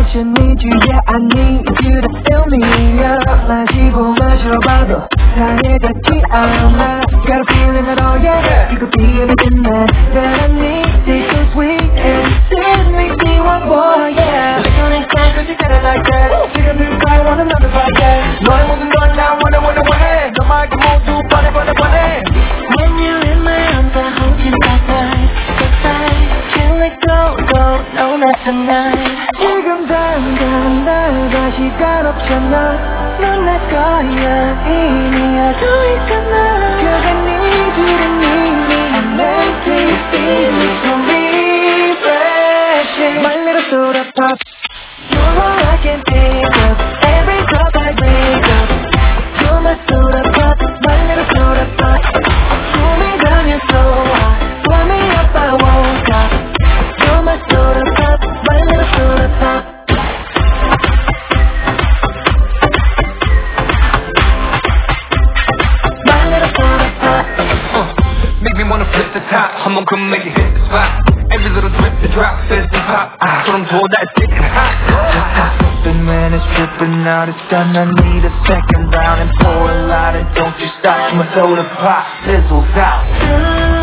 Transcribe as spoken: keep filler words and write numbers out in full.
much I need you, yeah I need you to fill me up. 마시고 마셔봐도 다해닿지 않아. Got a feeling at all, yeah. You could be everything that, that I need. Taste so sweet and this makes me want more, yeah. Lick on next time cause you got it like that. 지금 누가 want another fight, yeah. 너의 모든 건 나 원해 원해 원해. 너 말고 모두 뻔해 뻔해 뻔해. When you're in my arms I hold you like that. So tight, can't let go, go, no not tonight. 지금 당장 나가 시간 없잖아. 넌 내 거야 이미 알고 있잖아. Cause I need you to need me and make me feel me so refreshing. My little soda pop, you're all I can think of. Every drop I wake up, you're my soda pop, my little soda pop. Pull me down, you're so hot, pull me up, I won't stop. You're my soda pop, my little soda pop. Wanna flip the top, 한번 come make it hit the spot. Every little drip, the drop, says the pop. 소름 돋아, it's getting hot. Just stop slipping when it's dripping out. It's done, I need a second round and pour a lot. And don't you stop, my soda pop fizzles out.